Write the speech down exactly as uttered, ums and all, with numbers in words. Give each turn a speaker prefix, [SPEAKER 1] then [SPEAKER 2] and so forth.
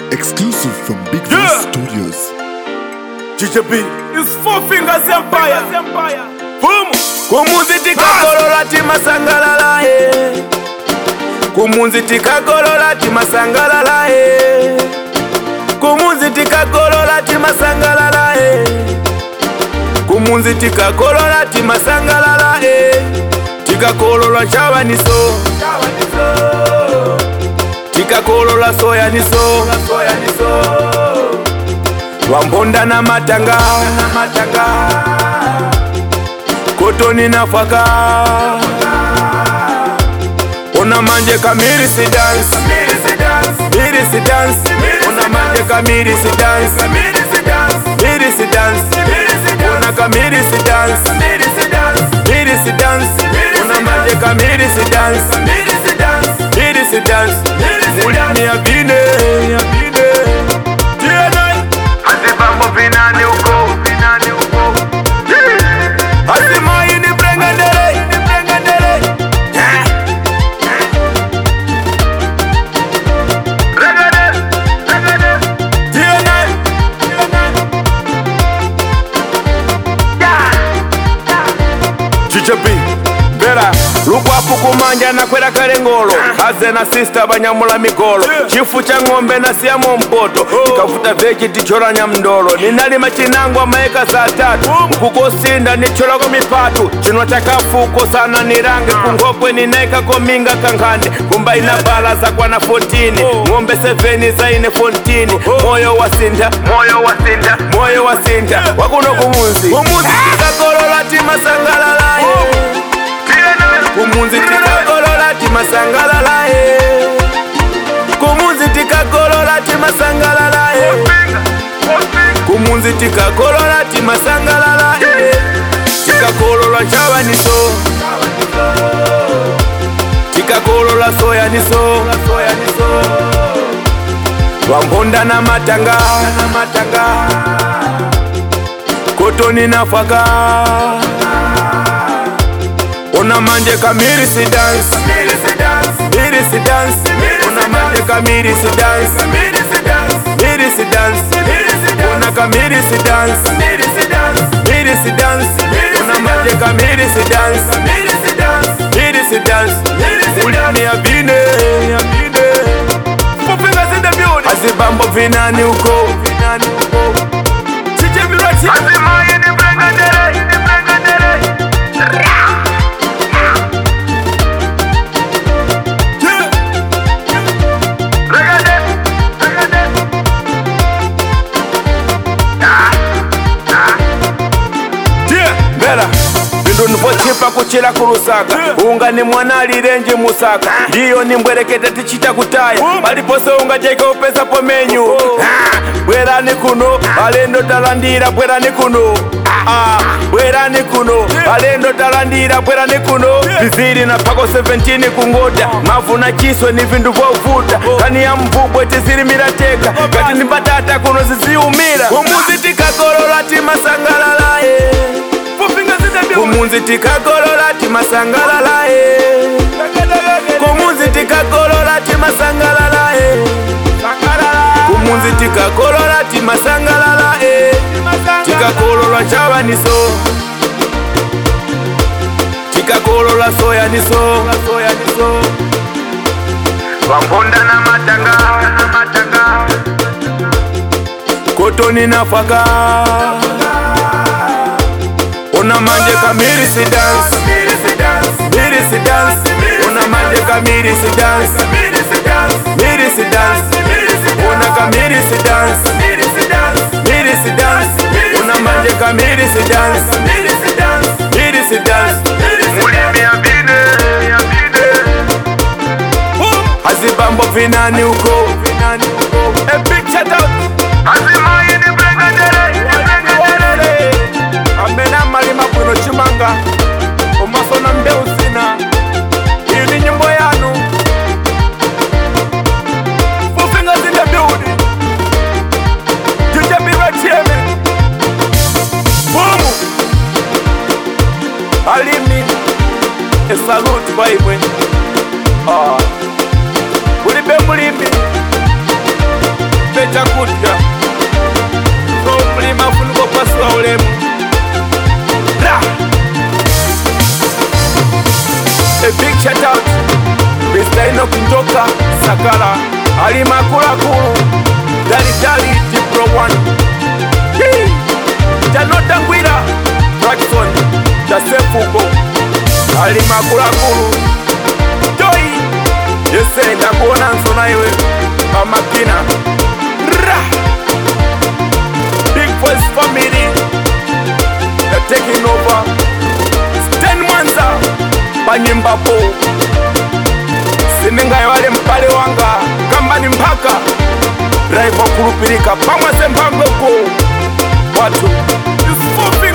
[SPEAKER 1] Exclusive from Big Voice
[SPEAKER 2] Yeah.
[SPEAKER 1] Studios.
[SPEAKER 2] G J B is Four Fingers Empire. Boom. Kumunzi tikakolola timasangalala eh. Kumunzi tikakolola timasangalala eh. Kumunzi tikakolola timasangalala eh. Kumunzi tikakolola timasangalala eh. Tikakolola chavaniso. Tikakolola soya niso. Wambonda na matanga, kotoni na faka. Ona manje kamiri si dance, miri si dance. Ona manje kamiri si dance, miri si dance. Ona kamiri si dance, miri si dance. Ona manje kamiri si dance, miri si dance. Mulini ya bine, ya bine. Azibambo vinani uko, vinani uko. Azima ini brengandere, ini brengandere. Regade, regade. Tiene, tiene. G J B, Vera. Lukwapu kumanja na kwera karengolo. Aze na sister banyamula migolo. Chifu cha ngombe na siamo mpoto. Kafuta veji tichoranya mdolo. Ninali machinangwa maeka saa tatu. Mkukosinda nichora kwa mipatu. Chinwa chakafu kosana nirange. Kungokwe ninaika kominga kankande. Kumba inabala za kwa na fourteen. Ngombe seveni za ine fourteen. Moyo wasinda, moyo wasinda, moyo wasinda. Wakuno kumunzi Kumunzi tikakolola timasangalala Kumunzi tikakolola timasangalala Kumunzi tikakolola timasangalala Kumunzi tikakolola timasangalala Tikakolola chavaniso Tikakolola soya niso Wambonda na matanga kotoni na faka. Ona manje kamiri si dance, miri si dance. Ona manje kamiri si dance, miri si dance. Ona kamiri si dance, miri si dance. Ona manje kamiri si dance, miri si dance. Mulini ya bine, ya bine. Four Fingers in the building. Azibambo vinani uko, vinani uko. Azima ini brengandere, ini brengandere. Regade, regade. Yeah, Bella. Bindu nipochipa kuchila kurusaka. Unga ni mwana lirenji musaka. Ndiyo ni mbwerekete tichita kutaya. Malipose unga jeka upesa po menyu. Bwera ni kuno, balendo talandira bwera ni kuno. Ah, bwera ni kuno, balendo talandira bwera ni kuno. Viziri na pako seventeen kungoda. Mavu na chiswe ni vindu vwa ufuta. Kani ya mbubwe tiziri mirateka. Kati ni batata kuno zizi umira. Kumunzi tikakolola timasangalala Kumunzi tikakolola timasangalala Kumunzi tikakolola timasangalala Kumunzi tikakolola timasangalala Tikakolola chavaniso Tikakolola soya niso Wambonda na matanga kotoni na faka. Ona manje kamiri si dance, miri si dance. Ona manje kamiri si dance, miri si dance. Ona kamiri si dance, miri si dance. Ona manje kamiri si dance, miri si dance. Mulimi ya bine, ya bine. Azibambo vinani uko, vinani uko. A big shout out. Azima ini brengandere, ini brengandere. Amena malima kuno chimanga. Omaso na mbeu sina. Hiyo ni nyimbo yanu. Four Fingers in the building. G J B right here, man. Boom. Alimi. A salute by when. Ah. Ulibe mulimi. takutya so mulima funuko paswa ulemu ra. A big shout out Mister Enoch Njoka Sakala Ali Makula Kulu Dali Dali Tipro One Yee Janota Ngwira Jackson Jasefuko Ali Makula Kulu Joy Yese ndakuona nsona iwe Mamakina Ra Big Voice Family They're taking over Sten Mwanza Banyimbapo Sininga yawale mpale wanga Gamba ni mpaka Drive wa kurupirika Pamwa sempangoko Watu This